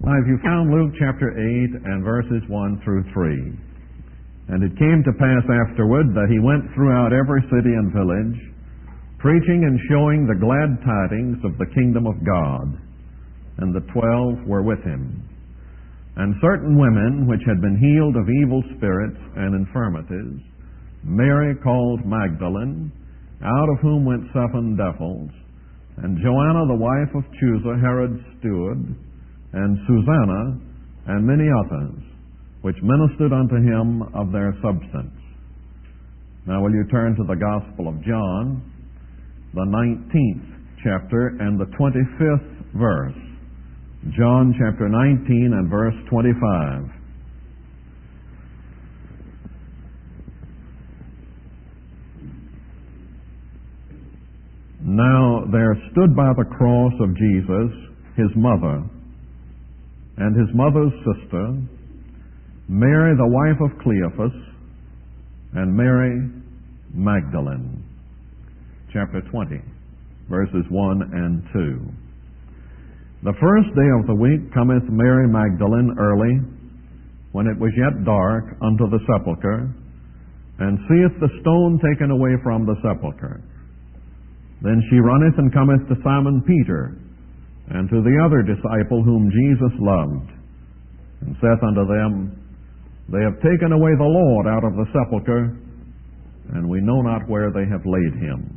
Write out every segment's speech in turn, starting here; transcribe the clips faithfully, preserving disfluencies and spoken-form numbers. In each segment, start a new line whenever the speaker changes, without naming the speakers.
Now, if you found Luke chapter eight and verses one through three, and it came to pass afterward that he went throughout every city and village, preaching and showing the glad tidings of the kingdom of God. And the twelve were with him. And certain women which had been healed of evil spirits and infirmities, Mary called Magdalene, out of whom went seven devils, and Joanna the wife of Chuza, Herod's steward, and Susanna, and many others, which ministered unto him of their substance. Now will you turn to the Gospel of John, the nineteenth chapter and the twenty-fifth verse. John chapter nineteen and verse twenty-five. Now there stood by the cross of Jesus his mother, and his mother's sister, Mary the wife of Cleophas, and Mary Magdalene. Chapter twenty, verses one and two. The first day of the week cometh Mary Magdalene early, when it was yet dark, unto the sepulchre, and seeth the stone taken away from the sepulchre. Then she runneth and cometh to Simon Peter, and to the other disciple whom Jesus loved, and saith unto them, They have taken away the Lord out of the sepulchre, and we know not where they have laid him.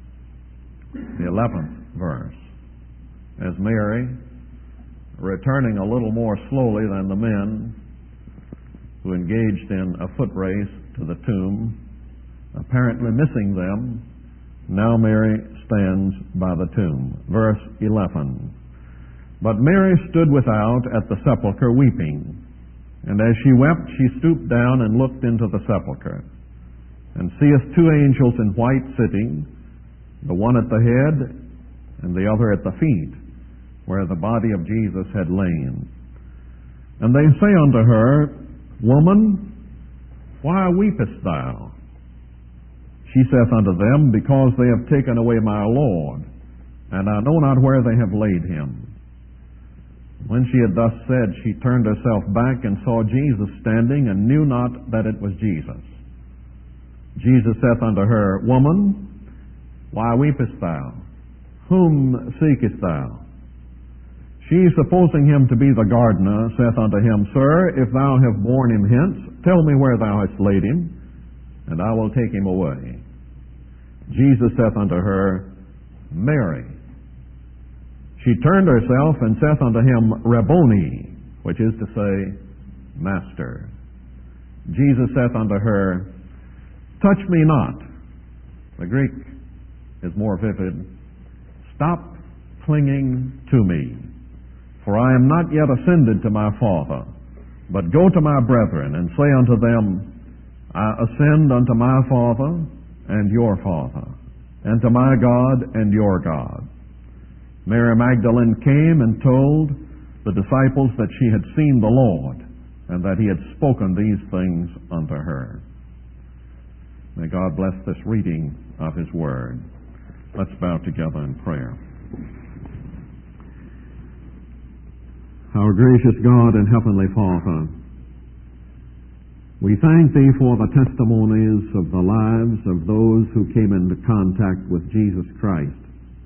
The eleventh verse. As Mary, returning a little more slowly than the men who engaged in a foot race to the tomb, apparently missing them, now Mary stands by the tomb. Verse eleven. But Mary stood without at the sepulchre weeping, and as she wept, she stooped down and looked into the sepulchre, and seeth two angels in white sitting, the one at the head and the other at the feet, where the body of Jesus had lain. And they say unto her, Woman, why weepest thou? She saith unto them, Because they have taken away my Lord, and I know not where they have laid him. When she had thus said, she turned herself back and saw Jesus standing, and knew not that it was Jesus. Jesus saith unto her, Woman, why weepest thou? Whom seekest thou? She, supposing him to be the gardener, saith unto him, Sir, if thou have borne him hence, tell me where thou hast laid him, and I will take him away. Jesus saith unto her, Mary. She turned herself and saith unto him, Rabboni, which is to say, Master. Jesus saith unto her, Touch me not. The Greek is more vivid. Stop clinging to me, for I am not yet ascended to my Father, but go to my brethren, and say unto them, I ascend unto my Father and your Father, and to my God and your God. Mary Magdalene came and told the disciples that she had seen the Lord, and that he had spoken these things unto her. May God bless this reading of his word. Let's bow together in prayer. Our gracious God and Heavenly Father, we thank Thee for the testimonies of the lives of those who came into contact with Jesus Christ.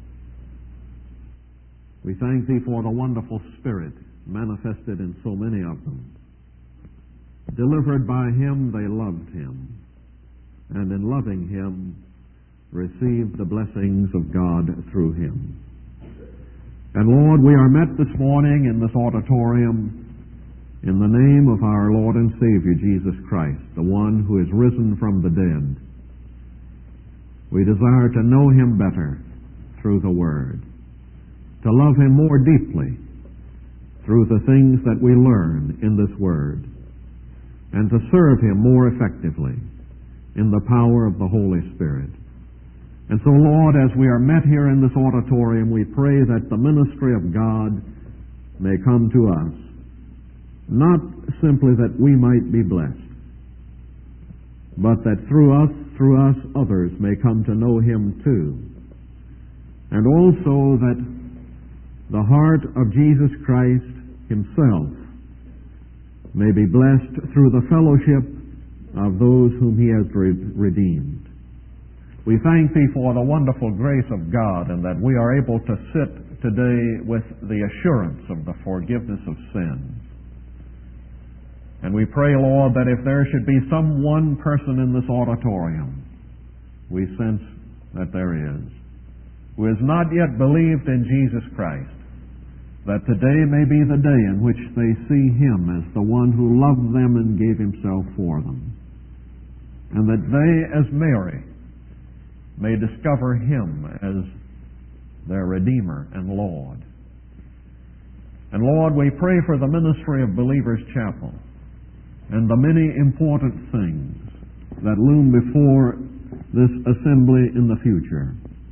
We thank Thee for the wonderful Spirit manifested in so many of them. Delivered by Him, they loved Him, and in loving Him, received the blessings of God through Him. And Lord, we are met this morning in this auditorium in the name of our Lord and Savior, Jesus Christ, the one who is risen from the dead. We desire to know Him better through the Word, to love Him more deeply through the things that we learn in this Word, and to serve Him more effectively in the power of the Holy Spirit. And so, Lord, as we are met here in this auditorium, we pray that the ministry of God may come to us, not simply that we might be blessed, but that through us, through us, others may come to know Him too. And also that the heart of Jesus Christ
himself may be blessed through the fellowship of those whom he has redeemed.
We thank Thee for the wonderful grace of God, and that we are able to sit today with the assurance of the forgiveness of sins. And we pray, Lord, that if there should be some one person in this auditorium, we sense that there is, who has not yet believed in Jesus Christ, that today may be the day in which they see Him as the one who loved them and gave Himself for them, and that they, as Mary, may discover Him as their Redeemer and Lord. And Lord, we pray for the ministry of Believers Chapel and the many important things that loom before this assembly in the future.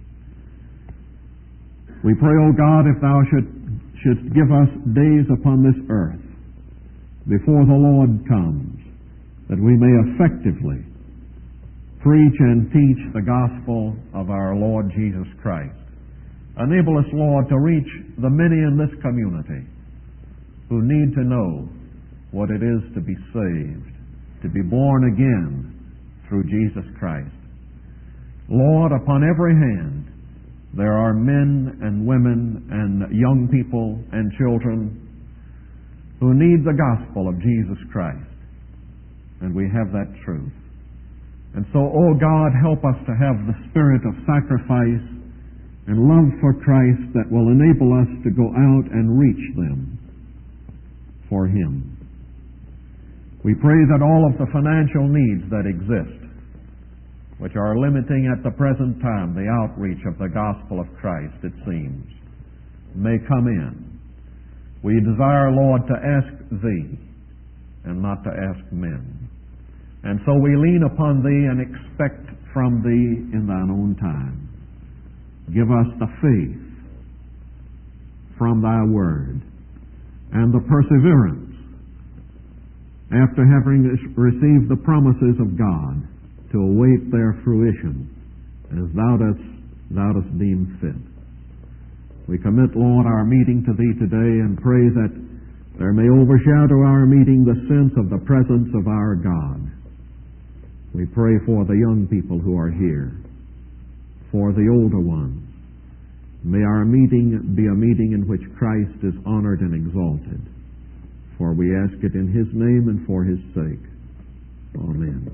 We pray, O God, if Thou should, shouldst give us days upon this earth before the Lord comes, that we may effectively preach and teach the gospel of our Lord Jesus Christ. Enable us, Lord, to reach the many in this community who need to know what it is to be saved, to be born again through Jesus Christ. Lord, upon every hand there are men and women and young people and children who need the gospel of Jesus Christ, and we have that truth. And so, oh God, help us to have the spirit of sacrifice and love for Christ that will enable us to go out and reach them for Him. We pray that all of the financial needs that exist, which are limiting at the present time the outreach of the gospel of Christ, it seems, may come in. We desire, Lord, to ask Thee and not to ask men. And so we lean upon Thee and expect from Thee in Thine own time. Give us the faith from Thy Word and the perseverance after having received the promises of God to await their fruition as Thou dost, thou dost deem fit. We commit, Lord, our meeting to Thee today and pray that there may overshadow our meeting the sense of the presence of our God. We pray for the young people who are here, for the older ones. May our meeting be a meeting in which Christ is honored and exalted. For we ask it in His name and for His sake. Amen.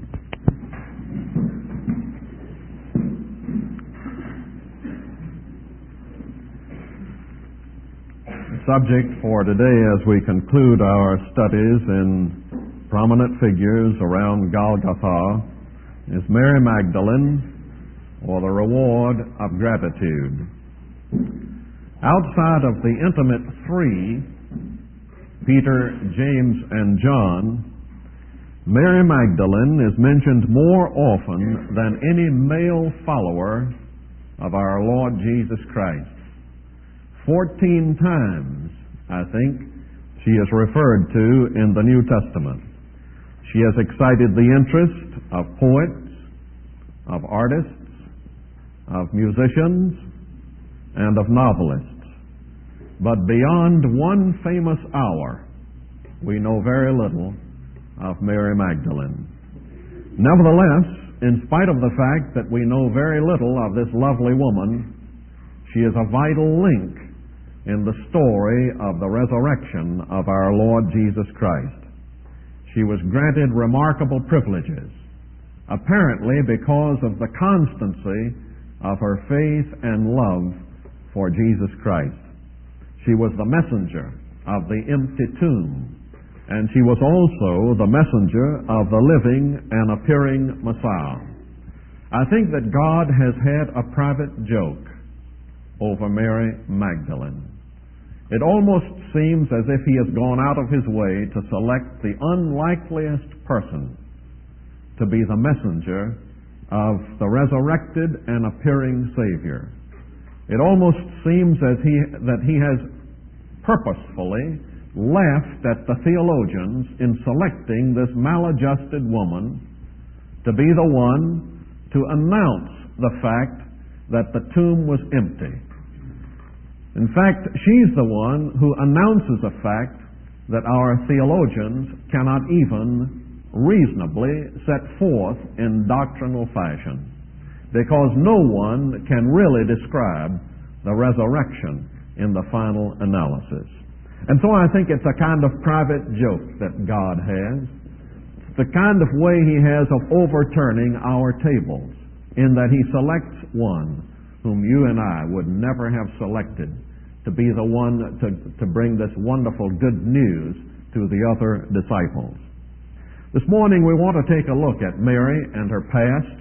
The subject for today, as we conclude our studies in prominent figures around Golgotha, is Mary Magdalene, or the reward of gratitude. Outside of the intimate three, Peter, James, and John, Mary Magdalene is mentioned more often than any male follower of our Lord Jesus Christ. Fourteen times, I think, she is referred to in the New Testament. She has excited the interest of poets, of artists, of musicians, and of novelists. But beyond one famous hour, we know very little of Mary Magdalene. Nevertheless, in spite of the fact that we know very little of this lovely woman, she is a vital link in the story of the resurrection of our Lord Jesus Christ. She was granted remarkable privileges, apparently because of the constancy of her faith and love for Jesus Christ. She was the messenger of the empty tomb, and she was also the messenger of the living and appearing Messiah. I think that God has had a private joke over Mary Magdalene. It almost seems as if He has gone out of His way to select the unlikeliest person to be the messenger of the resurrected and appearing Savior. It almost seems as he, that He has purposefully laughed at the theologians in selecting this maladjusted woman to be the one to announce the fact that the tomb was empty. In fact, she's the one who announces a fact that our theologians cannot even reasonably set forth in doctrinal fashion, because no one can really describe the resurrection in the final analysis. And so I think it's a kind of private joke that God has, the kind of way He has of overturning our tables, in that He selects one whom you and I would never have selected to be the one to, to bring this wonderful good news to the other disciples. This morning we want to take a look at Mary and her past,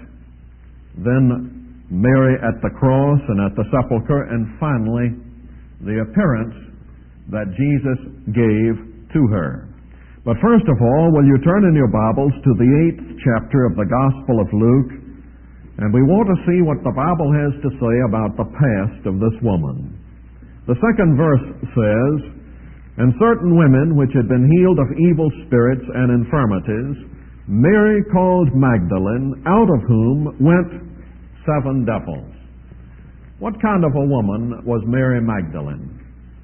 then Mary at the cross and at the sepulchre, and finally the appearance that Jesus gave to her. But first of all, will you turn in your Bibles to the eighth chapter of the Gospel of Luke, and we want to see what the Bible has to say about the past of this woman. The second verse says, "And certain women which had been healed of evil spirits and infirmities, Mary called Magdalene, out of whom went seven devils." What kind of a woman was Mary Magdalene?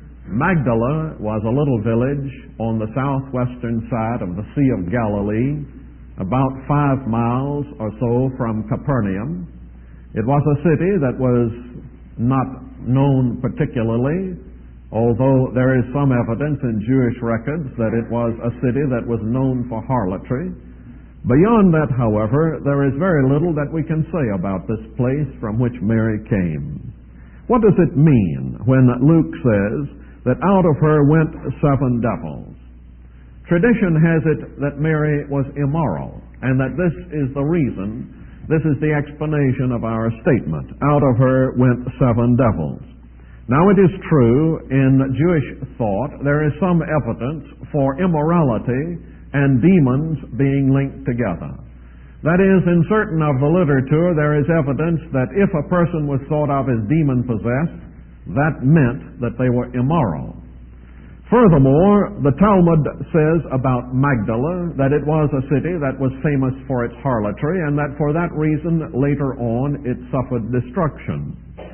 Magdala was a little village on the southwestern side of the Sea of Galilee, about five miles or so from Capernaum. It was a city that was not known particularly, although there is some evidence in Jewish records that it was a city that was known for harlotry. Beyond that, however, there is very little that we can say about this place from which Mary came. What does it mean when Luke says that out of her went seven devils? Tradition has it that Mary was immoral, and that this is the reason, this is the explanation of our statement. Out of her went seven devils. Now it is true, in Jewish thought, there is some evidence for immorality and demons being linked together. That is, in certain of the literature, there is evidence that if a person was thought of as demon-possessed, that meant that they were immoral. Furthermore, the Talmud says about Magdala that it was a city that was famous for its harlotry, and that for that reason, later on, it suffered destruction.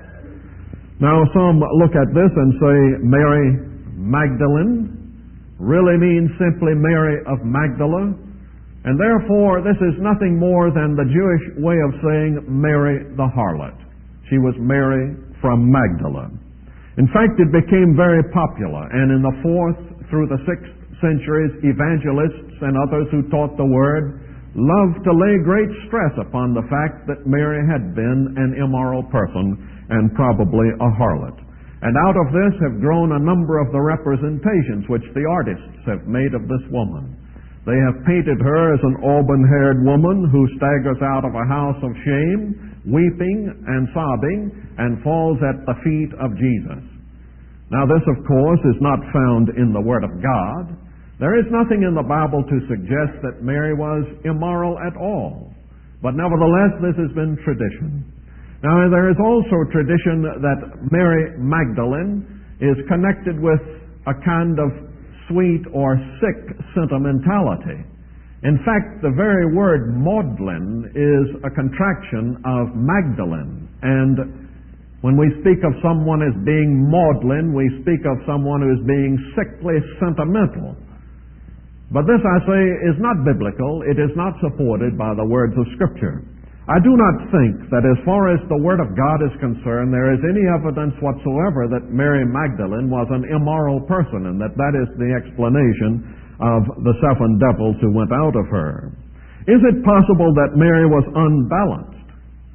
Now, some look at this and say Mary Magdalene really means simply Mary of Magdala, and therefore this is nothing more than the Jewish way of saying Mary the harlot. She was Mary from Magdala. In fact, it became very popular, and in the fourth through the sixth centuries, evangelists and others who taught the Word loved to lay great stress upon the fact that Mary had been an immoral person and probably a harlot. And out of this have grown a number of the representations which the artists have made of this woman. They have painted her as an auburn-haired woman who staggers out of a house of shame, weeping and sobbing, and falls at the feet of Jesus. Now this, of course, is not found in the Word of God. There is nothing in the Bible to suggest that Mary was immoral at all. But nevertheless, this has been tradition. Now there is also tradition that Mary Magdalene is connected with a kind of sweet or sick sentimentality. In fact, the very word maudlin is a contraction of Magdalene. And when we speak of someone as being maudlin, we speak of someone who is being sickly sentimental. But this, I say, is not biblical. It is not supported by the words of Scripture. I do not think that as far as the Word of God is concerned, there is any evidence whatsoever that Mary Magdalene was an immoral person, and that that is the explanation of the seven devils who went out of her. Is it possible that Mary was unbalanced?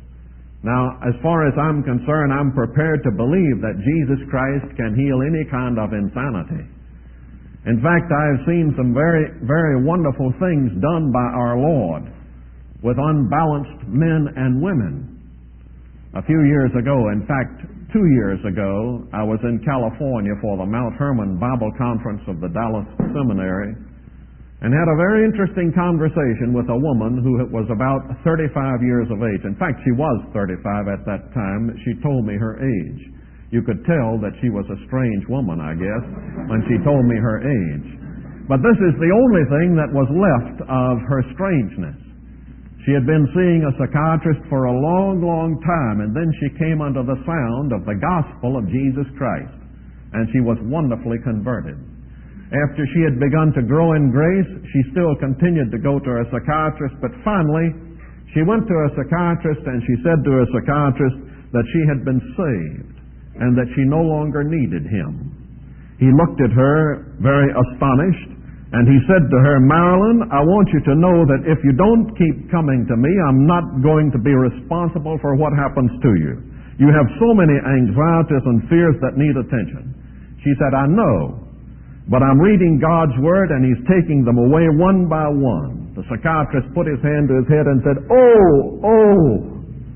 Now, as far as I'm concerned, I'm prepared to believe that Jesus Christ can heal any kind of insanity. In fact, I have seen some very, very wonderful things done by our Lord with unbalanced men and women. A few years ago, in fact, two years ago, I was in California for the Mount Hermon Bible Conference of the Dallas Seminary, and had a very interesting conversation with a woman who was about thirty-five years of age. In fact, she was thirty-five at that time. She told me her age. You could tell that she was a strange woman, I guess, when she told me her age. But this is the only thing that was left of her strangeness. She had been seeing a psychiatrist for a long, long time, and then she came under the sound of the gospel of Jesus Christ, and she was wonderfully converted. After she had begun to grow in grace, she still continued to go to her psychiatrist, but finally she went to her psychiatrist and she said to her psychiatrist that she had been saved and that she no longer needed him. He looked at her very astonished and he said to her, "Marilyn, I want you to know that if you don't keep coming to me, I'm not going to be responsible for what happens to you. You have so many anxieties and fears that need attention." She said, "I know, but I'm reading God's Word and He's taking them away one by one." The psychiatrist put his hand to his head and said, "Oh, oh."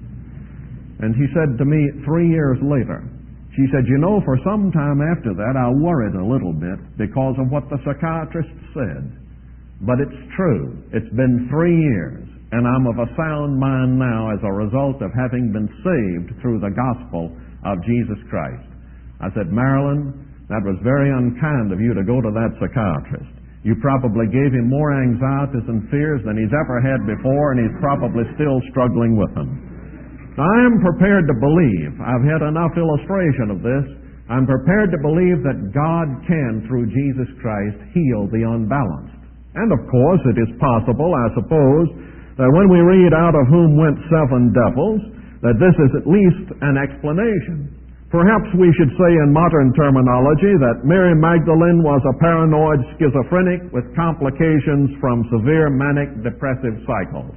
And he said to me three years later, she said, "You know, for some time after that, I worried a little bit because of what the psychiatrist said. But it's true. It's been three years, and I'm of a sound mind now as a result of having been saved through the gospel of Jesus Christ." I said, "Marilyn, that was very unkind of you to go to that psychiatrist. You probably gave him more anxieties and fears than he's ever had before, and he's probably still struggling with them." I am prepared to believe, I've had enough illustration of this, I'm prepared to believe that God can, through Jesus Christ, heal the unbalanced. And of course, it is possible, I suppose, that when we read "out of whom went seven devils," that this is at least an explanation. Perhaps we should say in modern terminology that Mary Magdalene was a paranoid schizophrenic with complications from severe manic depressive cycles.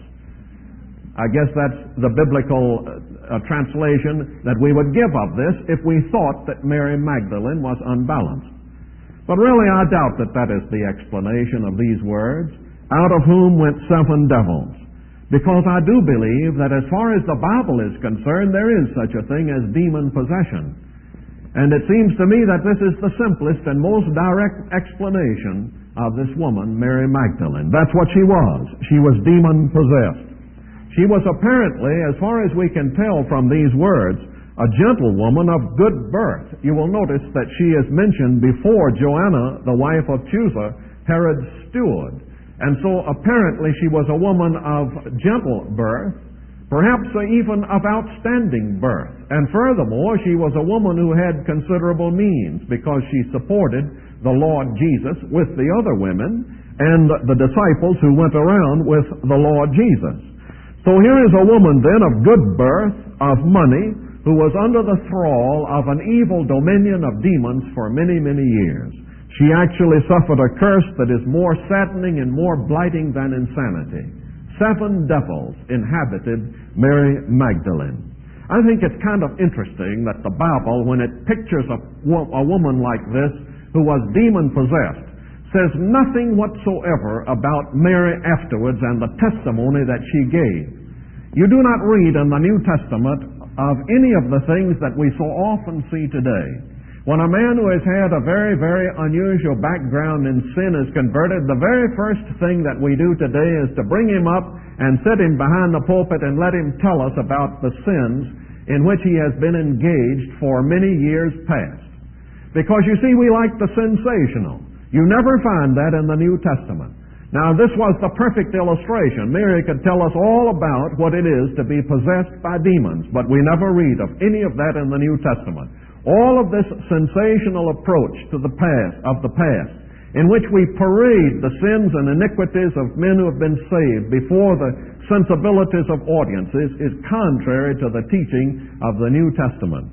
I guess that's the biblical uh, translation that we would give of this if we thought that Mary Magdalene was unbalanced. But really, I doubt that that is the explanation of these words, "out of whom went seven devils," because I do believe that as far as the Bible is concerned, there is such a thing as demon possession. And it seems to me that this is the simplest and most direct explanation of this woman, Mary Magdalene. That's what she was. She was demon possessed. She was apparently, as far as we can tell from these words, a gentlewoman of good birth. You will notice that she is mentioned before Joanna, the wife of Chusa, Herod's steward. And so apparently she was a woman of gentle birth, perhaps even of outstanding birth. And furthermore, she was a woman who had considerable means because she supported the Lord Jesus with the other women and the disciples who went around with the Lord Jesus. So here is a woman then of good birth, of money, who was under the thrall of an evil dominion of demons for many, many years. She actually suffered a curse that is more saddening and more blighting than insanity. Seven devils inhabited Mary Magdalene. I think it's kind of interesting that the Bible, when it pictures a, a woman like this who was demon-possessed, says nothing whatsoever about Mary afterwards and the testimony that she gave. You do not read in the New Testament of any of the things that we so often see today. When a man who has had a very, very unusual background in sin is converted, the very first thing that we do today is to bring him up and sit him behind the pulpit and let him tell us about the sins in which he has been engaged for many years past. Because you see, we like the sensational. You never find that in the New Testament. Now, this was the perfect illustration. Mary could tell us all about what it is to be possessed by demons, but we never read of any of that in the New Testament. All of this sensational approach to the past, of the past, in which we parade the sins and iniquities of men who have been saved before the sensibilities of audiences, is contrary to the teaching of the New Testament.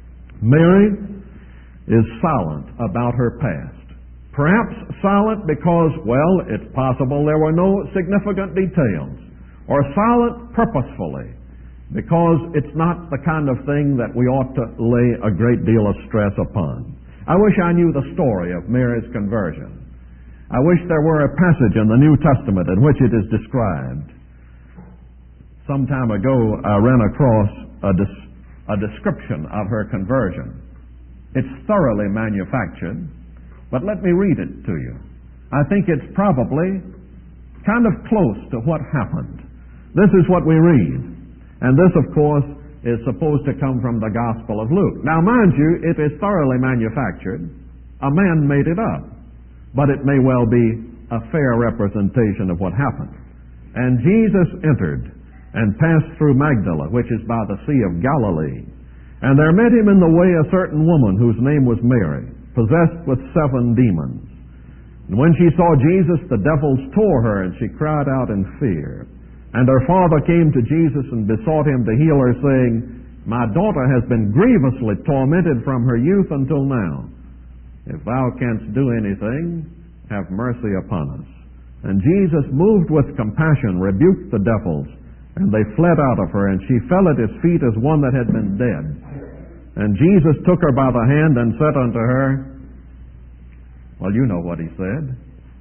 Mary is silent about her past. Perhaps silent because, well, it's possible there were no significant details, or silent purposefully because it's not the kind of thing that we ought to lay a great deal of stress upon. I wish I knew the story of Mary's conversion. I wish there were a passage in the New Testament in which it is described. Some time ago, I ran across a, des- a description of her conversion. It's thoroughly manufactured, but let me read it to you. I think it's probably kind of close to what happened. This is what we read. And this, of course, is supposed to come from the Gospel of Luke. Now, mind you, it is thoroughly manufactured. A man made it up. But it may well be a fair representation of what happened. And Jesus entered and passed through Magdala, which is by the Sea of Galilee. And there met him in the way a certain woman whose name was Mary, possessed with seven demons. And when she saw Jesus, the devils tore her, and she cried out in fear. And her father came to Jesus and besought him to heal her, saying, My daughter has been grievously tormented from her youth until now. If thou canst do anything, have mercy upon us. And Jesus, moved with compassion, rebuked the devils, and they fled out of her, and she fell at his feet as one that had been dead. And Jesus took her by the hand and said unto her, well, you know what he said.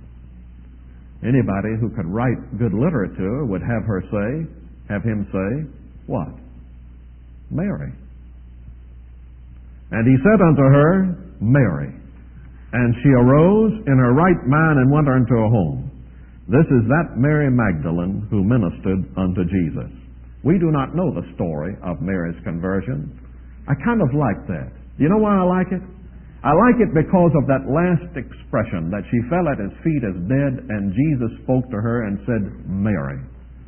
Anybody who could write good literature would have her say, have him say, what? Mary. And he said unto her, Mary. And she arose in her right mind and went unto her home. This is that Mary Magdalene who ministered unto Jesus. We do not know the story of Mary's conversion. I kind of like that. You know why I like it? I like it because of that last expression, that she fell at his feet as dead, and Jesus spoke to her and said, Mary.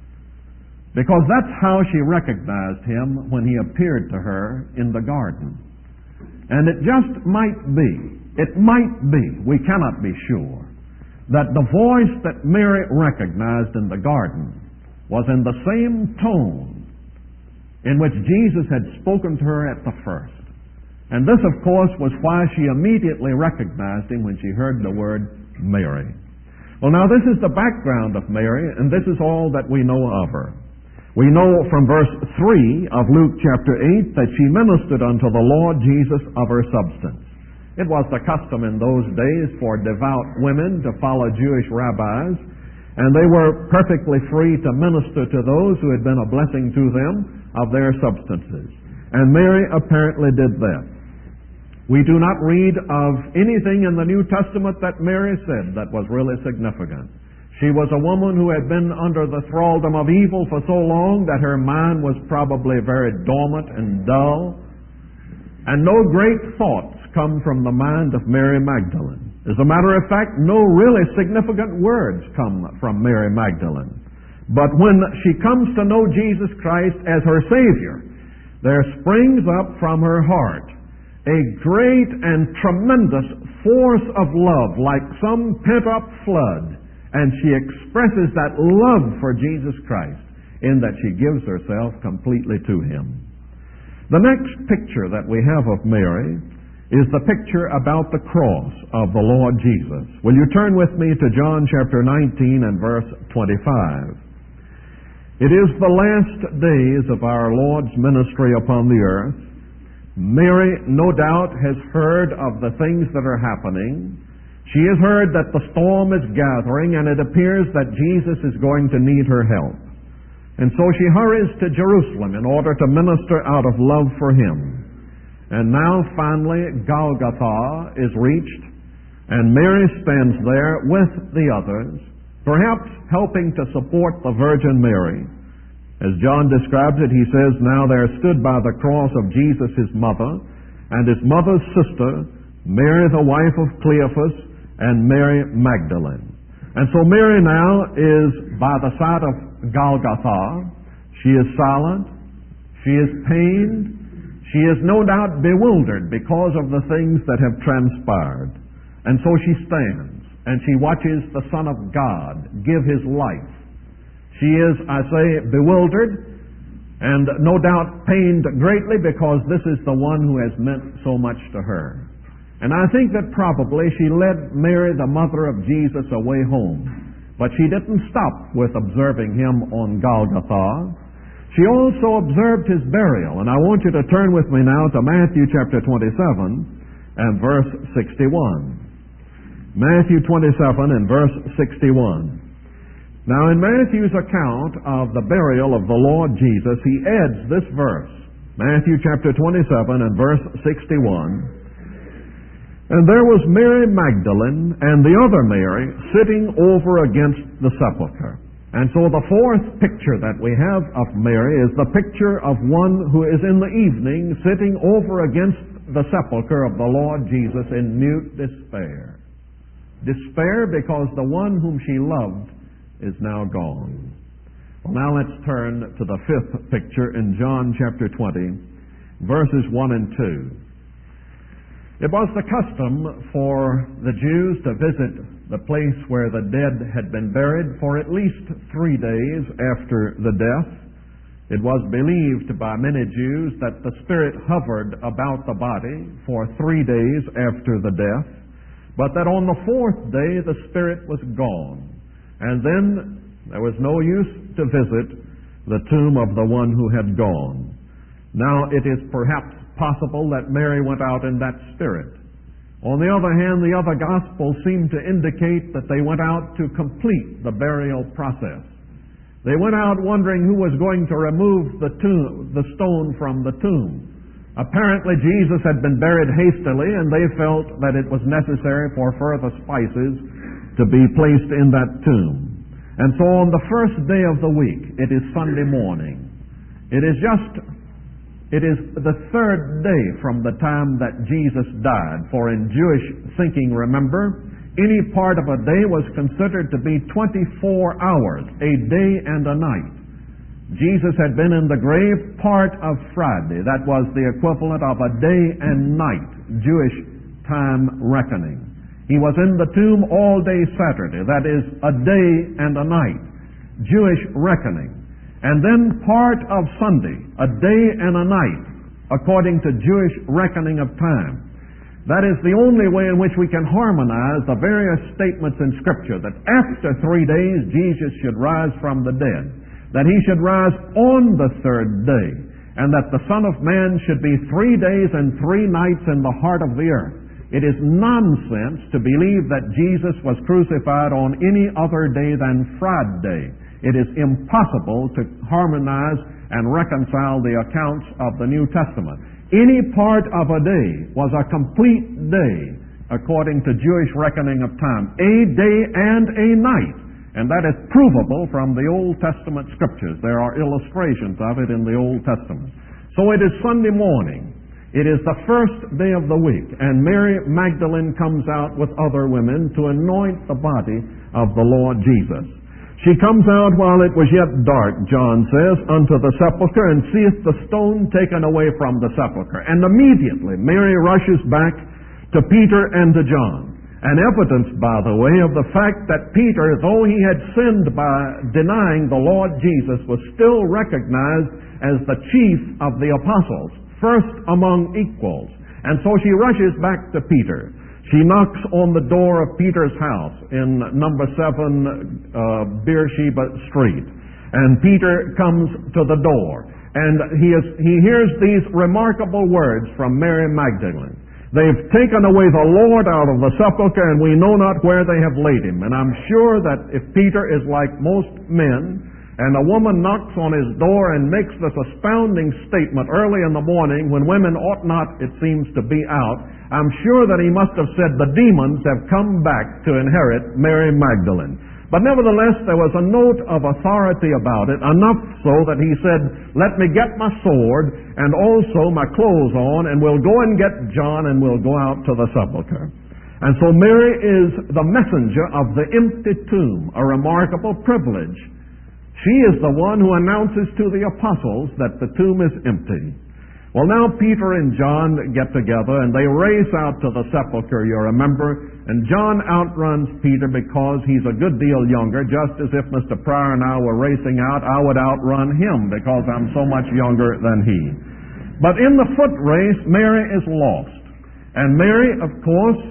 Because that's how she recognized him when he appeared to her in the garden. And it just might be, it might be, we cannot be sure, that the voice that Mary recognized in the garden was in the same tone in which Jesus had spoken to her at the first. And this, of course, was why she immediately recognized him when she heard the word Mary. Well, now, this is the background of Mary, and this is all that we know of her. We know from verse three of Luke chapter eight that she ministered unto the Lord Jesus of her substance. It was the custom in those days for devout women to follow Jewish rabbis, and they were perfectly free to minister to those who had been a blessing to them of their substances. And Mary apparently did that. We do not read of anything in the New Testament that Mary said that was really significant. She was a woman who had been under the thraldom of evil for so long that her mind was probably very dormant and dull. And no great thoughts come from the mind of Mary Magdalene. As a matter of fact, no really significant words come from Mary Magdalene. But when she comes to know Jesus Christ as her Savior, there springs up from her heart a great and tremendous force of love, like some pent-up flood, and she expresses that love for Jesus Christ in that she gives herself completely to him. The next picture that we have of Mary is the picture about the cross of the Lord Jesus. Will you turn with me to John chapter nineteen and verse twenty-five? It is the last days of our Lord's ministry upon the earth. Mary, no doubt, has heard of the things that are happening. She has heard that the storm is gathering, and it appears that Jesus is going to need her help. And so she hurries to Jerusalem in order to minister out of love for him. And now, finally, Golgotha is reached, and Mary stands there with the others, perhaps helping to support the Virgin Mary. As John describes it, he says, Now there stood by the cross of Jesus his mother, and his mother's sister, Mary the wife of Cleophas, and Mary Magdalene. And so Mary now is by the side of Golgotha. She is silent. She is pained. She is no doubt bewildered because of the things that have transpired. And so she stands, and she watches the Son of God give his life. She is, I say, bewildered and no doubt pained greatly because this is the one who has meant so much to her. And I think that probably she led Mary, the mother of Jesus, away home. But she didn't stop with observing him on Golgotha. She also observed his burial. And I want you to turn with me now to Matthew chapter twenty-seven and verse sixty-one. Matthew twenty-seven and verse sixty-one. Now, in Matthew's account of the burial of the Lord Jesus, he adds this verse, Matthew chapter twenty-seven and verse sixty-one. And there was Mary Magdalene and the other Mary sitting over against the sepulchre. And so the fourth picture that we have of Mary is the picture of one who is in the evening sitting over against the sepulchre of the Lord Jesus in mute despair. Despair because the one whom she loved is now gone. Well, now let's turn to the fifth picture in John chapter twenty, verses one and two. It was the custom for the Jews to visit the place where the dead had been buried for at least three days after the death. It was believed by many Jews that the spirit hovered about the body for three days after the death, but that on the fourth day the spirit was gone. And then there was no use to visit the tomb of the one who had gone. Now, it is perhaps possible that Mary went out in that spirit. On the other hand, the other Gospels seem to indicate that they went out to complete the burial process. They went out wondering who was going to remove the tomb, the stone from the tomb. Apparently, Jesus had been buried hastily, and they felt that it was necessary for further spices to be placed in that tomb. And so on the first day of the week, it is Sunday morning. It is just, it is the third day from the time that Jesus died. For in Jewish thinking, remember, any part of a day was considered to be twenty-four hours, a day and a night. Jesus had been in the grave part of Friday. That was the equivalent of a day and night, Jewish time reckoning. He was in the tomb all day Saturday. That is a day and a night, Jewish reckoning. And then part of Sunday, a day and a night, according to Jewish reckoning of time. That is the only way in which we can harmonize the various statements in Scripture that after three days Jesus should rise from the dead, that He should rise on the third day, and that the Son of Man should be three days and three nights in the heart of the earth. It is nonsense to believe that Jesus was crucified on any other day than Friday. It is impossible to harmonize and reconcile the accounts of the New Testament. Any part of a day was a complete day according to Jewish reckoning of time. A day and a night. And that is provable from the Old Testament Scriptures. There are illustrations of it in the Old Testament. So it is Sunday morning. It is the first day of the week, and Mary Magdalene comes out with other women to anoint the body of the Lord Jesus. She comes out while it was yet dark, John says, unto the sepulchre, and seeth the stone taken away from the sepulchre. And immediately Mary rushes back to Peter and to John, and evidenced, by the way, of the fact that Peter, though he had sinned by denying the Lord Jesus, was still recognized as the chief of the apostles, first among equals. And so she rushes back to Peter. She knocks on the door of Peter's house in number seven uh, Beersheba Street. And Peter comes to the door. And he, is, he hears these remarkable words from Mary Magdalene. They've taken away the Lord out of the sepulchre, and we know not where they have laid him. And I'm sure that if Peter is like most men, and a woman knocks on his door and makes this astounding statement early in the morning when women ought not, it seems, to be out, I'm sure that he must have said, the demons have come back to inherit Mary Magdalene. But nevertheless, there was a note of authority about it, enough so that he said, let me get my sword and also my clothes on, and we'll go and get John and we'll go out to the sepulchre. And so Mary is the messenger of the empty tomb, a remarkable privilege. She is the one who announces to the apostles that the tomb is empty. Well, now Peter and John get together and they race out to the sepulchre, you remember, and John outruns Peter because he's a good deal younger, just as if Mister Pryor and I were racing out, I would outrun him because I'm so much younger than he. But in the foot race, Mary is lost. And Mary, of course,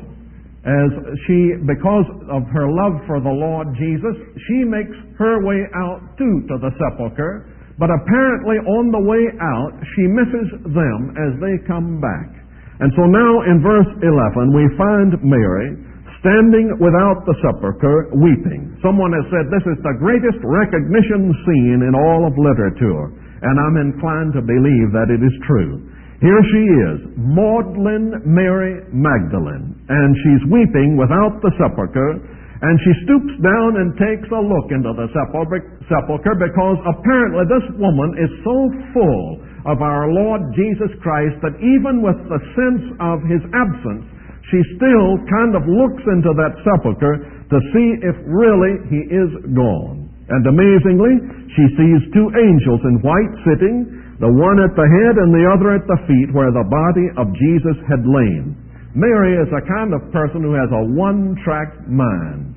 as she, because of her love for the Lord Jesus, she makes her way out too to the sepulchre, but apparently on the way out, she misses them as they come back. And so now in verse eleven, we find Mary standing without the sepulchre, weeping. Someone has said this is the greatest recognition scene in all of literature, and I'm inclined to believe that it is true. Here she is, Magdalene Mary Magdalene, and she's weeping without the sepulchre, and she stoops down and takes a look into the sepulchre because apparently this woman is so full of our Lord Jesus Christ that even with the sense of his absence, she still kind of looks into that sepulchre to see if really he is gone. And amazingly, she sees two angels in white sitting, the one at the head and the other at the feet where the body of Jesus had lain. Mary is a kind of person who has a one-track mind.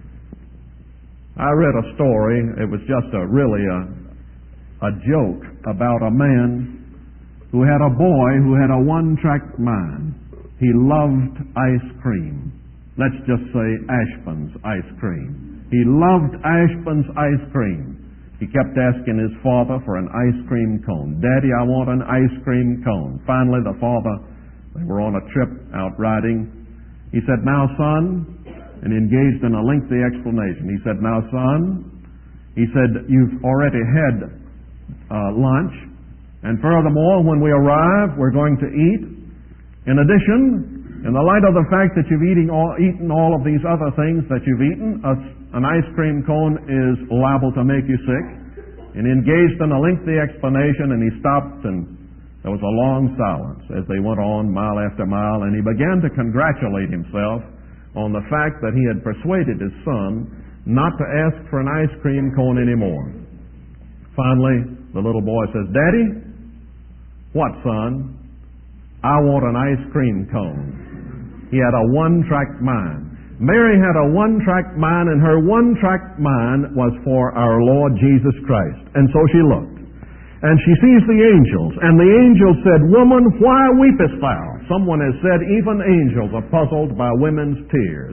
I read a story, it was just a really a, a joke about a man who had a boy who had a one-track mind. He loved ice cream. Let's just say Ashburn's ice cream. He loved Ashburn's ice cream. He kept asking his father for an ice cream cone. Daddy, I want an ice cream cone. Finally, the father, they were on a trip out riding. He said, now, son, and engaged in a lengthy explanation. He said, now, son, he said, you've already had uh, lunch, and furthermore, when we arrive, we're going to eat. In addition, in the light of the fact that you've eating all, eaten all of these other things that you've eaten, a, an ice cream cone is liable to make you sick. And he engaged in a lengthy explanation, and he stopped, and there was a long silence as they went on mile after mile, and he began to congratulate himself on the fact that he had persuaded his son not to ask for an ice cream cone anymore. Finally, the little boy says, Daddy, what, son? I want an ice cream cone. He had a one-track mind. Mary had a one-track mind, and her one-track mind was for our Lord Jesus Christ. And so she looked. And she sees the angels. And the angels said, Woman, why weepest thou? Someone has said, even angels are puzzled by women's tears.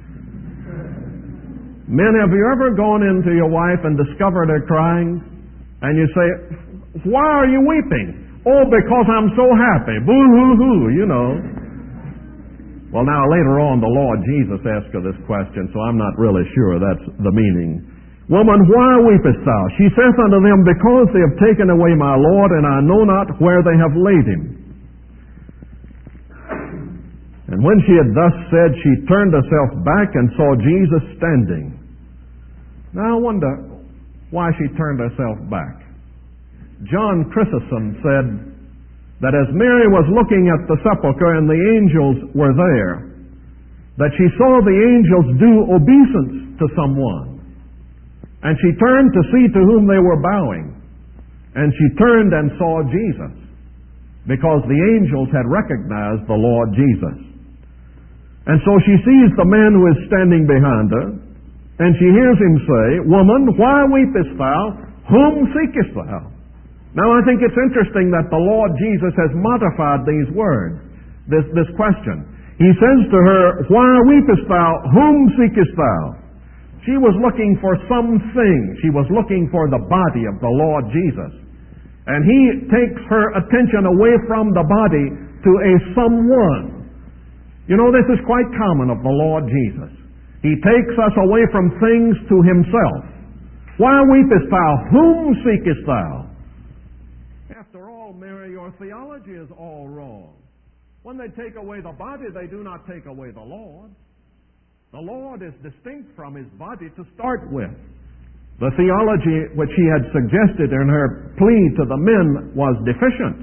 Men, have you ever gone into your wife and discovered her crying? And you say, why are you weeping? Oh, because I'm so happy. Boo-hoo-hoo, you know. Well, now, later on, the Lord Jesus asked her this question, so I'm not really sure that's the meaning. Woman, why weepest thou? She saith unto them, Because they have taken away my Lord, and I know not where they have laid him. And when she had thus said, she turned herself back and saw Jesus standing. Now, I wonder why she turned herself back. John Chrysostom said that as Mary was looking at the sepulchre and the angels were there, that she saw the angels do obeisance to someone. And she turned to see to whom they were bowing. And she turned and saw Jesus, because the angels had recognized the Lord Jesus. And so she sees the man who is standing behind her, and she hears him say, Woman, why weepest thou? Whom seekest thou? Now, I think it's interesting that the Lord Jesus has modified these words, this, this question. He says to her, Why weepest thou? Whom seekest thou? She was looking for something. She was looking for the body of the Lord Jesus. And he takes her attention away from the body to a someone. You know, this is quite common of the Lord Jesus. He takes us away from things to himself. Why weepest thou? Whom seekest thou? After all, Mary, your theology is all wrong. When they take away the body, they do not take away the Lord. The Lord is distinct from his body to start with. The theology which she had suggested in her plea to the men was deficient.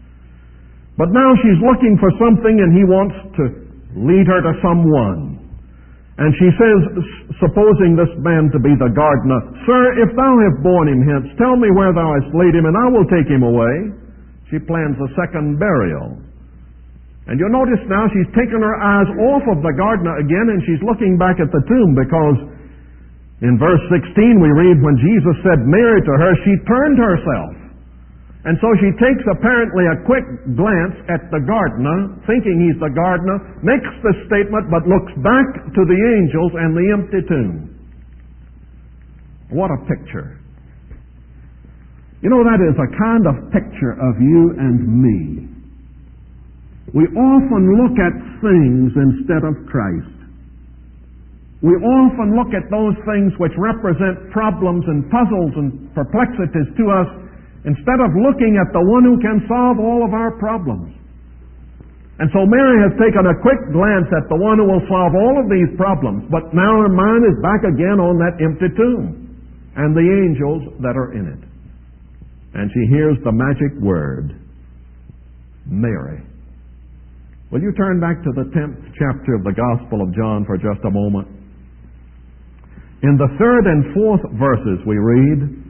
But now she's looking for something, and he wants to lead her to someone. And she says, supposing this man to be the gardener, Sir, if thou have borne him hence, tell me where thou hast laid him, and I will take him away. She plans a second burial. And you'll notice now she's taken her eyes off of the gardener again, and she's looking back at the tomb, because in verse sixteen we read, when Jesus said Mary to her, she turned herself. And so she takes apparently a quick glance at the gardener, thinking he's the gardener, makes the statement, but looks back to the angels and the empty tomb. What a picture. You know, that is a kind of picture of you and me. We often look at things instead of Christ. We often look at those things which represent problems and puzzles and perplexities to us, instead of looking at the one who can solve all of our problems. And so Mary has taken a quick glance at the one who will solve all of these problems, but now her mind is back again on that empty tomb and the angels that are in it. And she hears the magic word, Mary. Will you turn back to the tenth chapter of the Gospel of John for just a moment? In the third and fourth verses we read,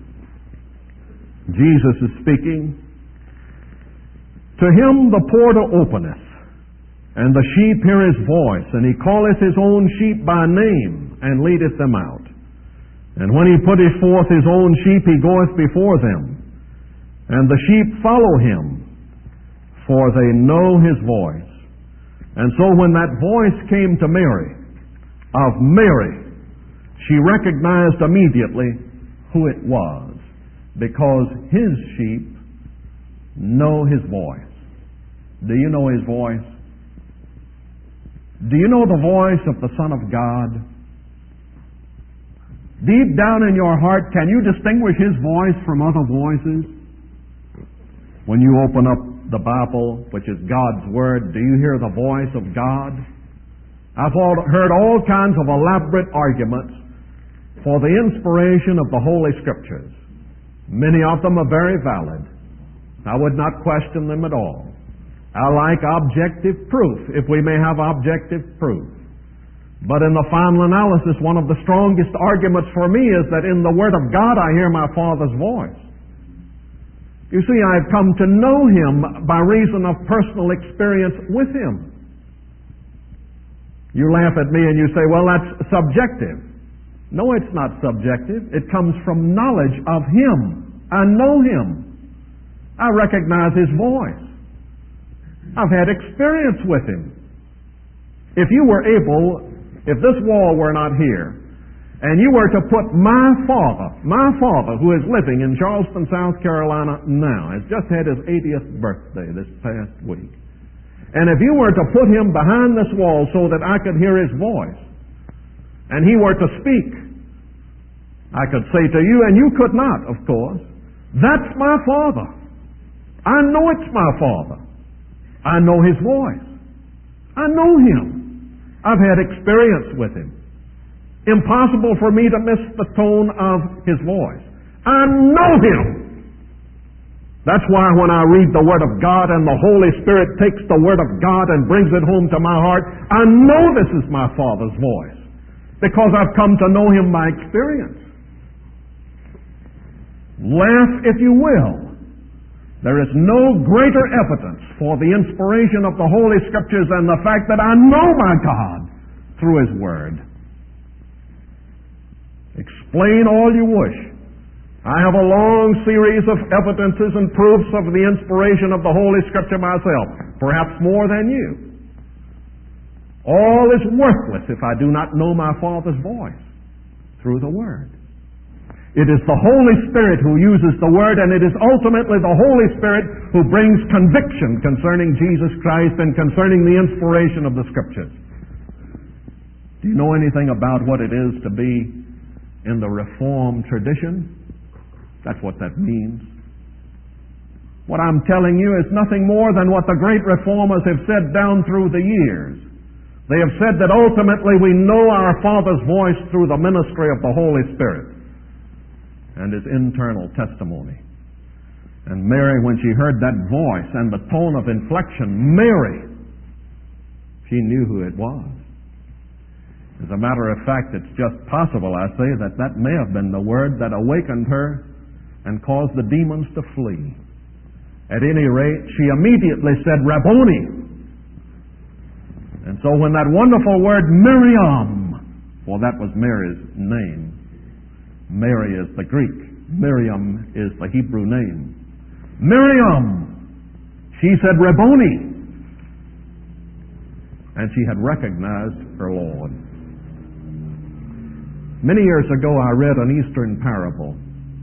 Jesus is speaking. To him the porter openeth, And the sheep hear his voice, and he calleth his own sheep by name, and leadeth them out. And when he putteth forth his own sheep, he goeth before them. And the sheep follow him, for they know his voice. And so when that voice came to Mary, of Mary, she recognized immediately who it was, because his sheep know his voice. Do you know his voice? Do you know the voice of the Son of God? Deep down in your heart, can you distinguish his voice from other voices? When you open up the Bible, which is God's Word, do you hear the voice of God? I've heard all kinds of elaborate arguments for the inspiration of the Holy Scriptures. Many of them are very valid. I would not question them at all. I like objective proof, if we may have objective proof. But in the final analysis, one of the strongest arguments for me is that in the Word of God I hear my Father's voice. You see, I've come to know him by reason of personal experience with him. You laugh at me and you say, well, that's subjective. No, it's not subjective. It comes from knowledge of him. I know him. I recognize his voice. I've had experience with him. If you were able, if this wall were not here, and you were to put my father, my father who is living in Charleston, South Carolina now, has just had his eightieth birthday this past week, and if you were to put him behind this wall so that I could hear his voice, and he were to speak, I could say to you, and you could not, of course, that's my father. I know it's my father. I know his voice. I know him. I've had experience with him. Impossible for me to miss the tone of his voice. I know him. That's why when I read the Word of God and the Holy Spirit takes the Word of God and brings it home to my heart, I know this is my Father's voice, because I've come to know him by experience. Laugh if you will. There is no greater evidence for the inspiration of the Holy Scriptures than the fact that I know my God through his Word. Explain all you wish. I have a long series of evidences and proofs of the inspiration of the Holy Scripture myself, perhaps more than you. All is worthless if I do not know my Father's voice through the Word. It is the Holy Spirit who uses the Word, and it is ultimately the Holy Spirit who brings conviction concerning Jesus Christ and concerning the inspiration of the Scriptures. Do you know anything about what it is to be in the Reformed tradition? That's what that means. What I'm telling you is nothing more than what the great Reformers have said down through the years. They have said that ultimately we know our Father's voice through the ministry of the Holy Spirit and his internal testimony. And Mary, when she heard that voice and the tone of inflection, Mary, she knew who it was. As a matter of fact, it's just possible, I say, that that may have been the word that awakened her and caused the demons to flee. At any rate, she immediately said, Rabboni. And so when that wonderful word, Miriam, well, that was Mary's name. Mary is the Greek. Miriam is the Hebrew name. Miriam! She said, Rabboni. And she had recognized her Lord. Many years ago, I read an Eastern parable.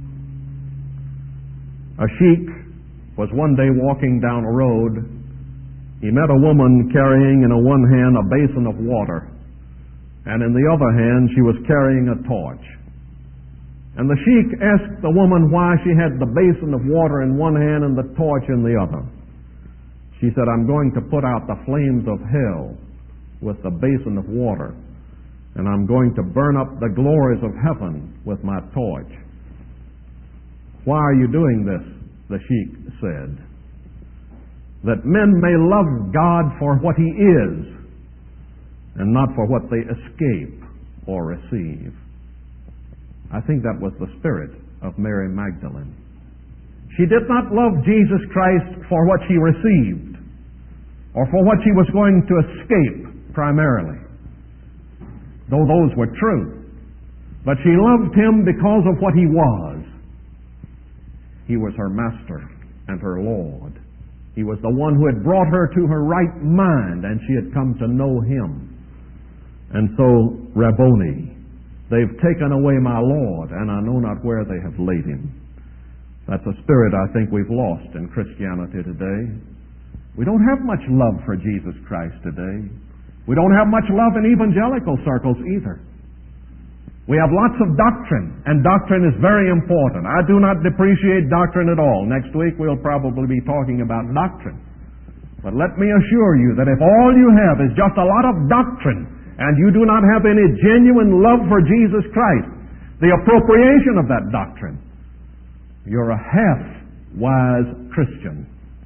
A sheik was one day walking down a road. He met a woman carrying in one hand a basin of water, and in the other hand she was carrying a torch. And the sheik asked the woman why she had the basin of water in one hand and the torch in the other. She said, I'm going to put out the flames of hell with the basin of water, and I'm going to burn up the glories of heaven with my torch. Why are you doing this? The sheik said. That men may love God for what he is and not for what they escape or receive. I think that was the spirit of Mary Magdalene. She did not love Jesus Christ for what she received. or for what she was going to escape primarily, though those were true. But she loved him because of what he was. He was her master and her Lord. He was the one who had brought her to her right mind, and she had come to know him. And so, Rabboni, they've taken away my Lord, and I know not where they have laid him. That's a spirit I think we've lost in Christianity today. We don't have much love for Jesus Christ today. We don't have much love in evangelical circles either. We have lots of doctrine, and doctrine is very important. I do not depreciate doctrine at all. Next week we'll probably be talking about doctrine. But let me assure you that if all you have is just a lot of doctrine, and you do not have any genuine love for Jesus Christ, the appropriation of that doctrine, you're a half-wise Christian.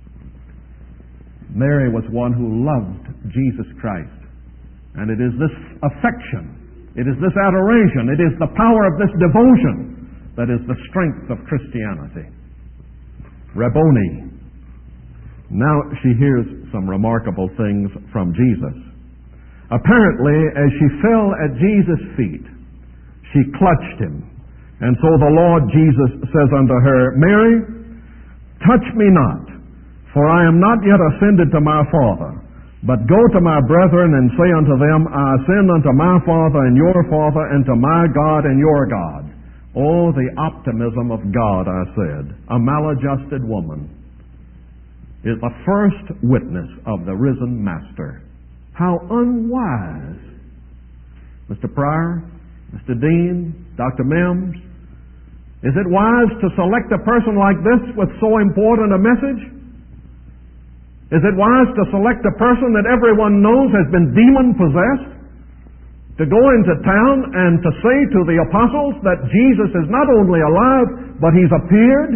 Mary was one who loved Jesus Christ. And it is this affection, it is this adoration, it is the power of this devotion that is the strength of Christianity. Rabboni. Now she hears some remarkable things from Jesus. Apparently, as she fell at Jesus' feet, she clutched him. And so the Lord Jesus says unto her, Mary, touch me not, for I am not yet ascended to my Father. But go to my brethren and say unto them, I ascend unto my Father and your Father, and to my God and your God. Oh, the optimism of God, I said. A maladjusted woman is the first witness of the risen Master. How unwise. Mister Pryor, Mister Dean, Doctor Mims, is it wise to select a person like this with so important a message? Is it wise to select a person that everyone knows has been demon-possessed, to go into town and to say to the apostles that Jesus is not only alive, but he's appeared?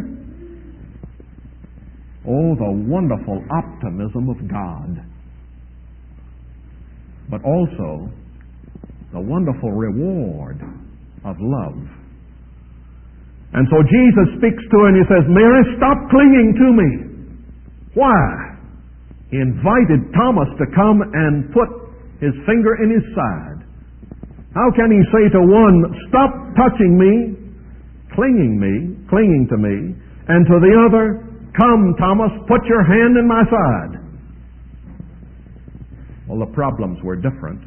Oh, the wonderful optimism of God. But also the wonderful reward of love. And so Jesus speaks to her and he says, Mary, stop clinging to me. Why? He invited Thomas to come and put his finger in his side. How can he say to one, stop touching me, clinging me, clinging to me, and to the other, come, Thomas, put your hand in my side? Well, the problems were different.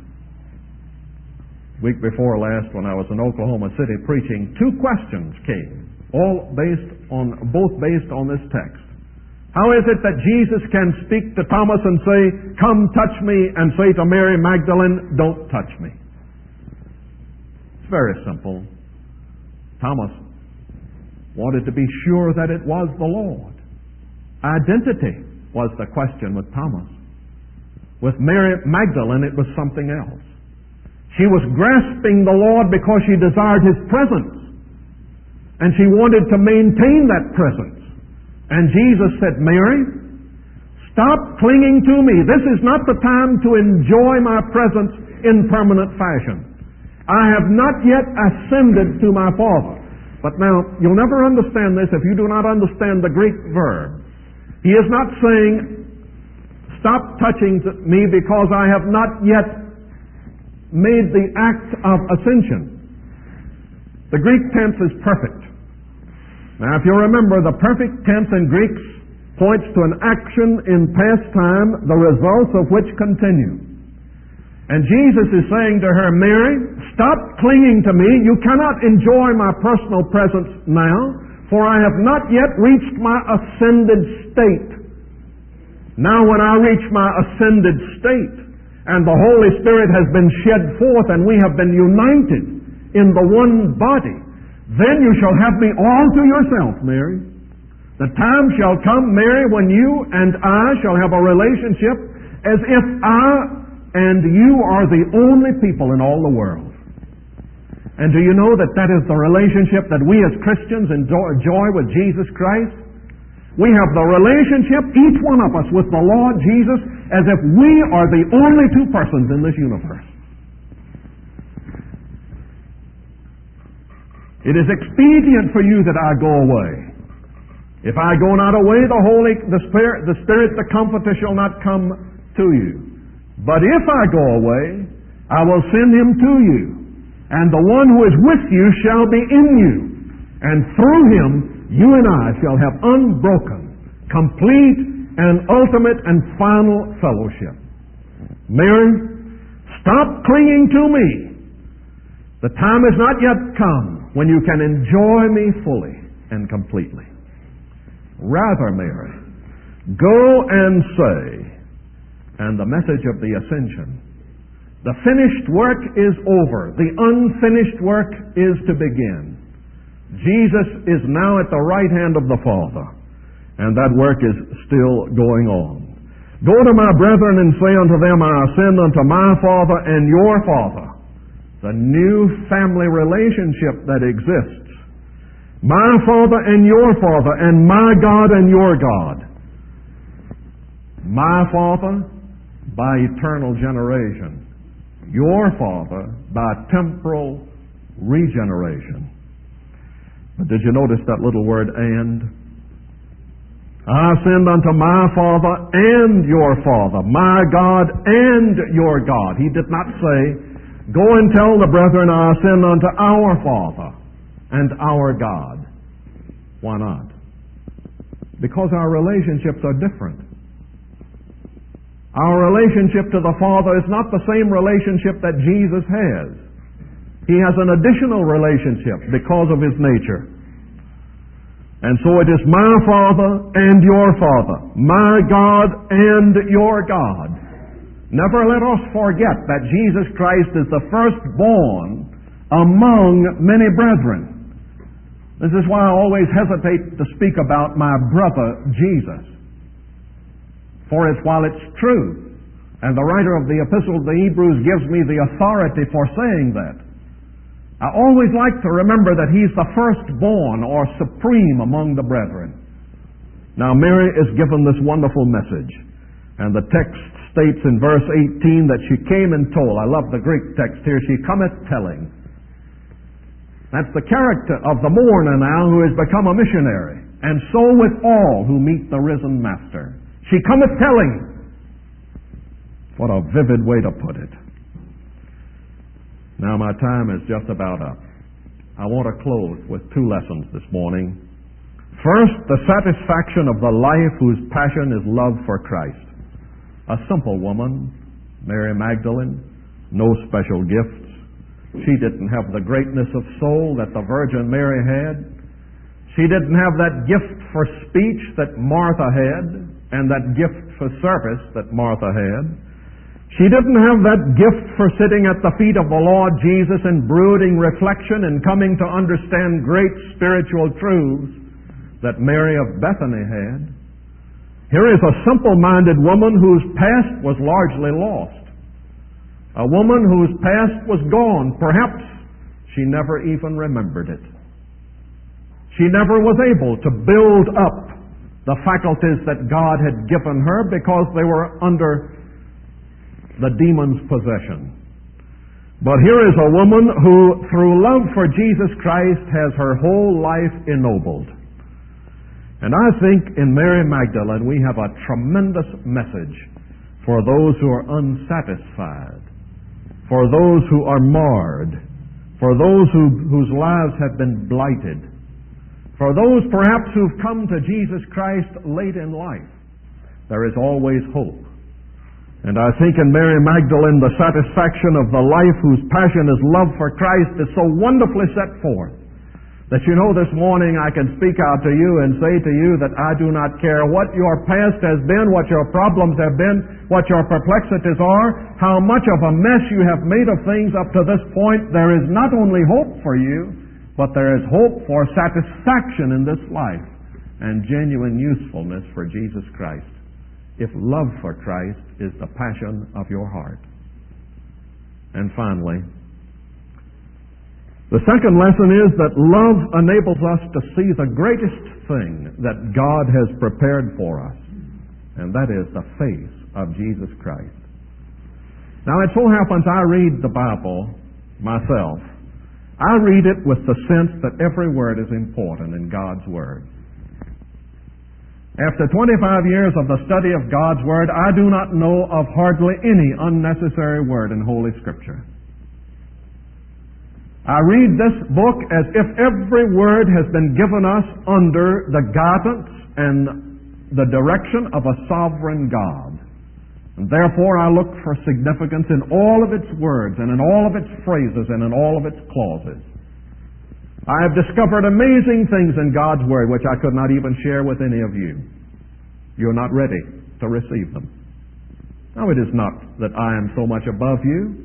Week before last, when I was in Oklahoma City preaching, two questions came, all based on, both based on this text. How is it that Jesus can speak to Thomas and say, come touch me, and say to Mary Magdalene, don't touch me? It's very simple. Thomas wanted to be sure that it was the Lord. Identity was the question with Thomas. With Mary Magdalene, it was something else. She was grasping the Lord because she desired his presence, and she wanted to maintain that presence. And Jesus said, Mary, stop clinging to me. This is not the time to enjoy my presence in permanent fashion. I have not yet ascended to my Father. But now, you'll never understand this if you do not understand the Greek verb. He is not saying, stop touching me because I have not yet made the act of ascension. The Greek tense is perfect. Now, if you remember, the perfect tense in Greek points to an action in past time, the results of which continue. And Jesus is saying to her, Mary, stop clinging to me. You cannot enjoy my personal presence now, for I have not yet reached my ascended state. Now when I reach my ascended state, and the Holy Spirit has been shed forth, and we have been united in the one body, then you shall have me all to yourself, Mary. The time shall come, Mary, when you and I shall have a relationship as if I and you are the only people in all the world. And do you know that that is the relationship that we as Christians enjoy with Jesus Christ? We have the relationship, each one of us, with the Lord Jesus as if we are the only two persons in this universe. It is expedient for you that I go away. If I go not away, the Holy, the Spirit, the Spirit, the Comforter shall not come to you. But if I go away, I will send him to you. And the one who is with you shall be in you. And through him, you and I shall have unbroken, complete, and ultimate and final fellowship. Mary, stop clinging to me. The time has not yet come when you can enjoy me fully and completely. Rather, Mary, go and say, and the message of the ascension, the finished work is over. The unfinished work is to begin. Jesus is now at the right hand of the Father, and that work is still going on. Go to my brethren and say unto them, I ascend unto my Father and your Father. The new family relationship that exists. My Father and your Father, and my God and your God. My Father by eternal generation. Your Father by temporal regeneration. But did you notice that little word, and? I ascend unto my Father and your Father, my God and your God. He did not say, go and tell the brethren, I ascend unto our Father and our God. Why not? Because our relationships are different. Our relationship to the Father is not the same relationship that Jesus has. He has an additional relationship because of his nature. And so it is my Father and your Father, my God and your God. Never let us forget that Jesus Christ is the firstborn among many brethren. This is why I always hesitate to speak about my brother Jesus. For it's while it's true, and the writer of the Epistle to the Hebrews gives me the authority for saying that, I always like to remember that he's the firstborn or supreme among the brethren. Now Mary is given this wonderful message, and the text states in verse eighteen that she came and told. I love the Greek text here. She cometh telling. That's the character of the mourner now who has become a missionary, and so with all who meet the risen Master. She cometh telling. What a vivid way to put it. Now my time is just about up. I want to close with two lessons this morning. First, the satisfaction of the life whose passion is love for Christ. A simple woman, Mary Magdalene, no special gifts. She didn't have the greatness of soul that the Virgin Mary had. She didn't have that gift for speech that Martha had, and that gift for service that Martha had. She didn't have that gift for sitting at the feet of the Lord Jesus in brooding reflection and coming to understand great spiritual truths that Mary of Bethany had. Here is a simple-minded woman whose past was largely lost. A woman whose past was gone. Perhaps she never even remembered it. She never was able to build up the faculties that God had given her because they were under the demon's possession. But here is a woman who, through love for Jesus Christ, has her whole life ennobled. And I think in Mary Magdalene we have a tremendous message for those who are unsatisfied, for those who are marred, for those who, whose lives have been blighted, for those perhaps who've come to Jesus Christ late in life. There is always hope. And I think in Mary Magdalene the satisfaction of the life whose passion is love for Christ is so wonderfully set forth that you know this morning I can speak out to you and say to you that I do not care what your past has been, what your problems have been, what your perplexities are, how much of a mess you have made of things up to this point. There is not only hope for you, but there is hope for satisfaction in this life and genuine usefulness for Jesus Christ, if love for Christ is the passion of your heart. And finally, the second lesson is that love enables us to see the greatest thing that God has prepared for us, and that is the face of Jesus Christ. Now it so happens I read the Bible myself. I read it with the sense that every word is important in God's Word. After twenty-five years of the study of God's Word, I do not know of hardly any unnecessary word in Holy Scripture. I read this book as if every word has been given us under the guidance and the direction of a sovereign God. And therefore I look for significance in all of its words and in all of its phrases and in all of its clauses. I have discovered amazing things in God's Word which I could not even share with any of you. You're not ready to receive them. Now, it is not that I am so much above you.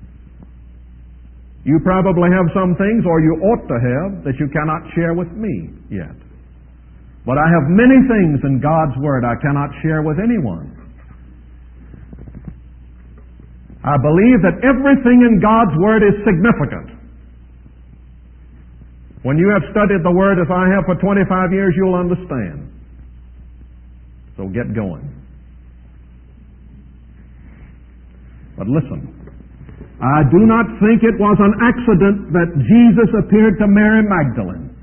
You probably have some things, or you ought to have, that you cannot share with me yet. But I have many things in God's Word I cannot share with anyone. I believe that everything in God's Word is significant. When you have studied the Word as I have for twenty-five years, you'll understand. So get going. But listen, I do not think it was an accident that Jesus appeared to Mary Magdalene.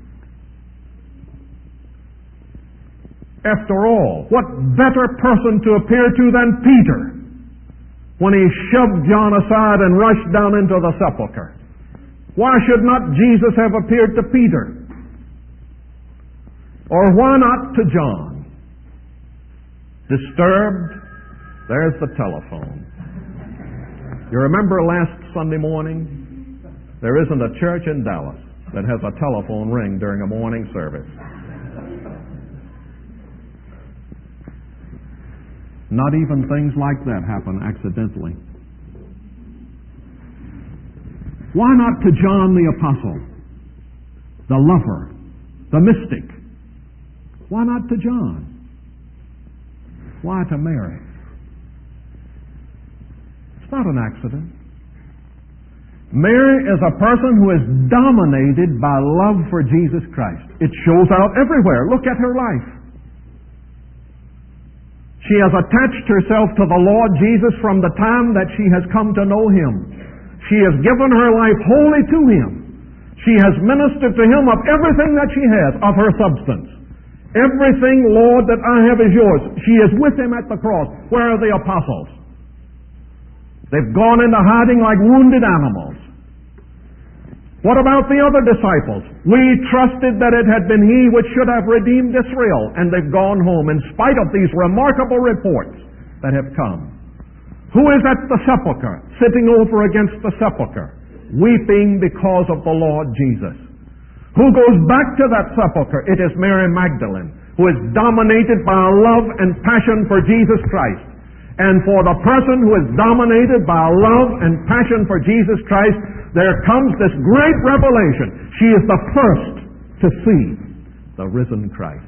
After all, what better person to appear to than Peter when he shoved John aside and rushed down into the sepulchre? Why should not Jesus have appeared to Peter? Or why not to John? Disturbed? There's the telephone. You remember last Sunday morning? There isn't a church in Dallas that has a telephone ring during a morning service. Not even things like that happen accidentally. Why not to John the Apostle, the lover, the mystic? Why not to John? Why to Mary? It's not an accident. Mary is a person who is dominated by love for Jesus Christ. It shows out everywhere. Look at her life. She has attached herself to the Lord Jesus from the time that she has come to know Him. She has given her life wholly to Him. She has ministered to Him of everything that she has, of her substance. Everything, Lord, that I have is yours. She is with Him at the cross. Where are the apostles? They've gone into hiding like wounded animals. What about the other disciples? We trusted that it had been He which should have redeemed Israel, and they've gone home in spite of these remarkable reports that have come. Who is at the sepulchre, sitting over against the sepulchre, weeping because of the Lord Jesus? Who goes back to that sepulchre? It is Mary Magdalene, who is dominated by a love and passion for Jesus Christ. And for the person who is dominated by a love and passion for Jesus Christ, there comes this great revelation. She is the first to see the risen Christ.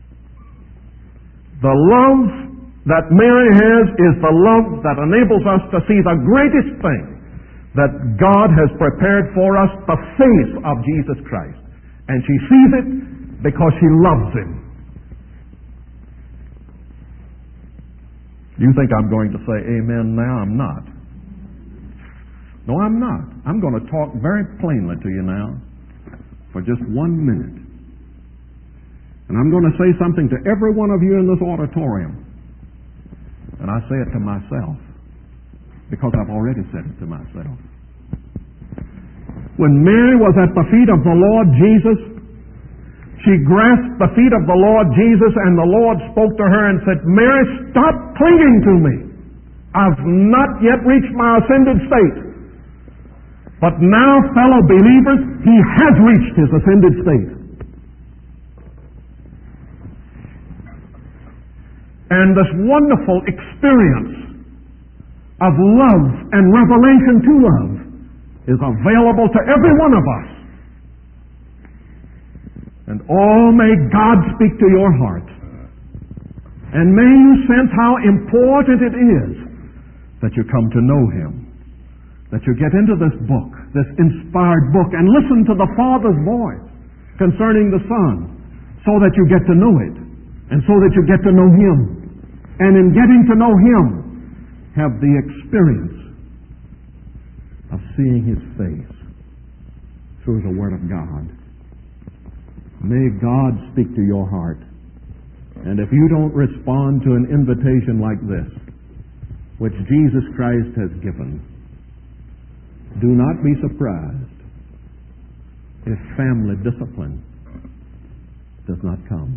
The love that Mary has is the love that enables us to see the greatest thing that God has prepared for us, the face of Jesus Christ. And she sees it because she loves Him. You think I'm going to say amen now? I'm not. No, I'm not. I'm going to talk very plainly to you now for just one minute. And I'm going to say something to every one of you in this auditorium. And I say it to myself because I've already said it to myself. When Mary was at the feet of the Lord Jesus, she grasped the feet of the Lord Jesus, and the Lord spoke to her and said, Mary, stop clinging to me. I've not yet reached my ascended state. But now, fellow believers, He has reached His ascended state. And this wonderful experience of love and revelation to love is available to every one of us. And oh, may God speak to your heart. And may you sense how important it is that you come to know Him. That you get into this book, this inspired book, and listen to the Father's voice concerning the Son, so that you get to know it, and so that you get to know Him. And in getting to know Him, have the experience of seeing His face through the Word of God. May God speak to your heart.
And if you don't respond to an invitation like this, which Jesus Christ has given, do not be surprised if family discipline does not come.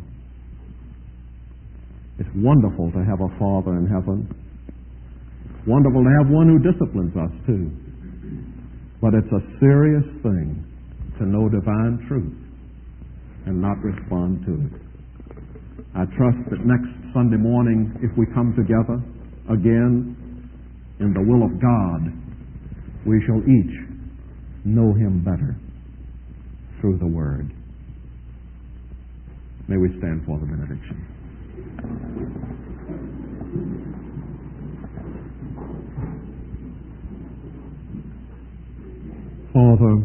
It's wonderful to have a Father in heaven. It's wonderful to have one who disciplines us too. But it's a serious thing to know divine truth and not respond to it. I trust that next Sunday morning, if we come together again in the will of God, we shall each know Him better through the Word. May we stand for the benediction. Father,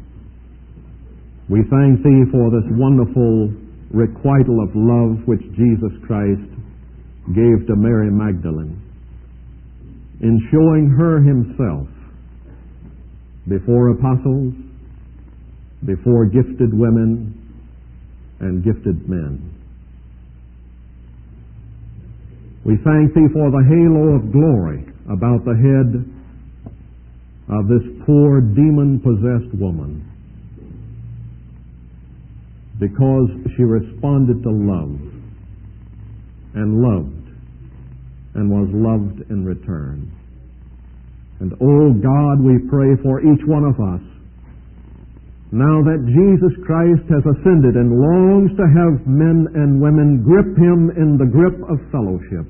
we thank Thee for this wonderful requital of love which Jesus Christ gave to Mary Magdalene in showing her Himself before apostles, before gifted women and gifted men. We thank Thee for the halo of glory about the head of this poor demon-possessed woman, because she responded to love and loved and was loved in return. And oh God, we pray for each one of us, now that Jesus Christ has ascended and longs to have men and women grip Him in the grip of fellowship.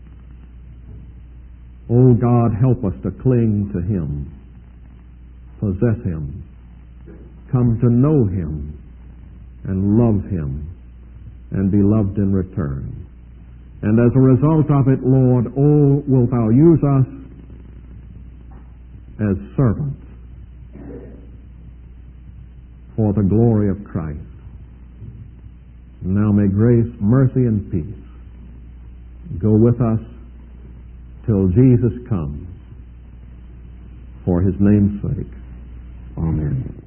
Oh God, help us to cling to Him, possess Him, come to know Him, and love Him, and be loved in return. And as a result of it, Lord, oh, wilt Thou use us as servants for the glory of Christ. Now may grace, mercy, and peace go with us till Jesus comes, for His name's sake. Amen.